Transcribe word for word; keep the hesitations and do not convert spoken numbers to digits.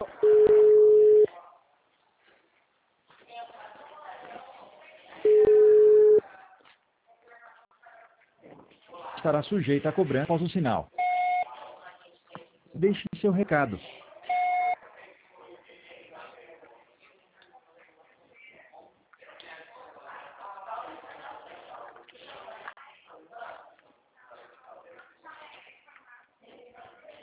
Estará sujeita a cobrança após o sinal. Deixe seu recado.